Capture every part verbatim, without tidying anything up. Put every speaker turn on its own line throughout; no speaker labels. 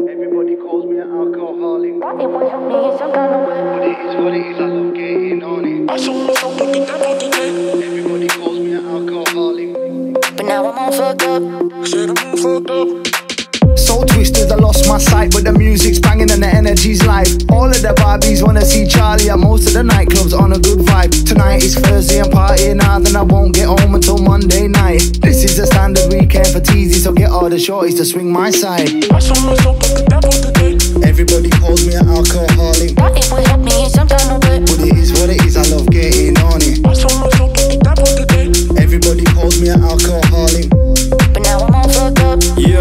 Everybody calls me an alcoholic. But it will help me in some kind of way. But it is what it is, I love getting on it. I saw myself with the devil today. Everybody calls me an alcoholic. But now I'm all fucked up. I said I'm all fucked up. So twisted, I lost my sight, but the music's banging and the energy's live. All of the Barbies wanna see Charlie, and most of the nightclubs on a good vibe. Tonight is Thursday, I'm partying hard, then I won't get home until Monday night. This is a standard weekend for teasy, so get all the shorties to swing my side. I saw myself with the devil today. Everybody calls me an alcoholic. But it will help me in some kind of way. But it is what it is, I love getting on it. I saw myself with the devil today. Everybody calls me an alcoholic. But now I'm all fucked up.
Yo,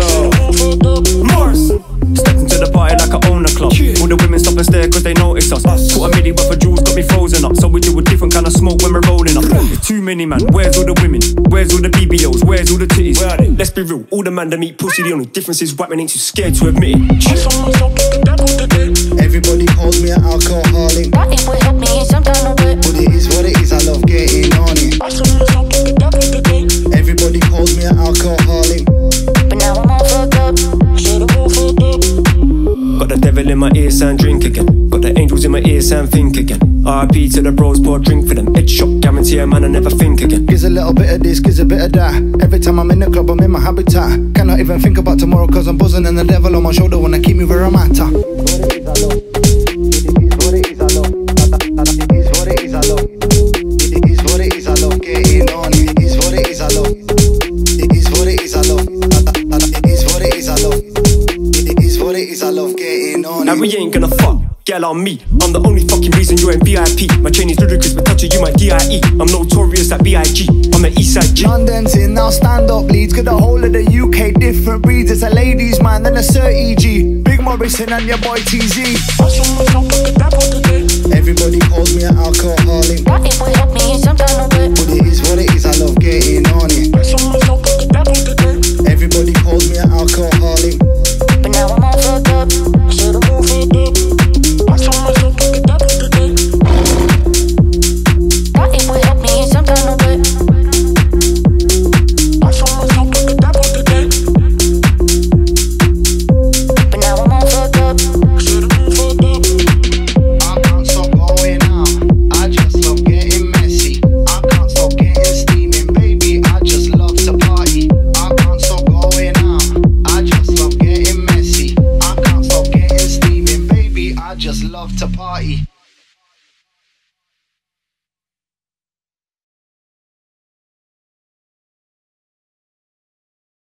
Morris stepped into the party like I own a club. All the women stop and stare cause they notice us. Caught a midi worth of jewels, got me frozen up. So we do a different kind of smoke when we're rolling up. There's too many man, where's all the women? Where's all the B B Os? Where's all the titties? Where are they? Let's be real, all the man that meet pussy. The only difference is white men ain't too scared to admit it. I saw myself with the devil today.
Everybody calls me an alcoholic.
But it will help me in some kind of way.
But it is what it is, I love getting on it.
I saw myself with the devil today.
Everybody calls me an alcoholic.
But now I'm all fucked up.
I said I'm all fucked up.
Got the devil in my ears and drink again. Got the angels in my ears and think again. R I P to the bros, pour a drink for them. Headshot, guarantee a man I never think again.
Gives a little bit of this, gives a bit of that. Every time I'm in the club, I'm in my habitat. Cannot even think about tomorrow cause I'm buzzing. And the devil on my shoulder wanna keep me where I'm at. It is what it is, I love. It is what it is, I love. It is what it is, I love getting on it. It is what it is, I love. It is what it is, I love. It is what it is, I love. It is what it is, I love getting on it.
Now we ain't gonna fuck, girl on me. I'm the only fucking reason you're in V I P. My chain is ludicrous, but touching you my D I E. I'm notorious like B I G, I'm an Eastside G.
London's in, now stand up leads. Got the whole of the U K, different breeds. It's a ladies man, then a Sir E G. Big Morrison and your boy T Z.
I saw myself with the devil today.
Everybody calls me an alcoholic.
But it will help me in some kind of way.
But it is what it is, I love getting on it.
I saw myself with the devil today.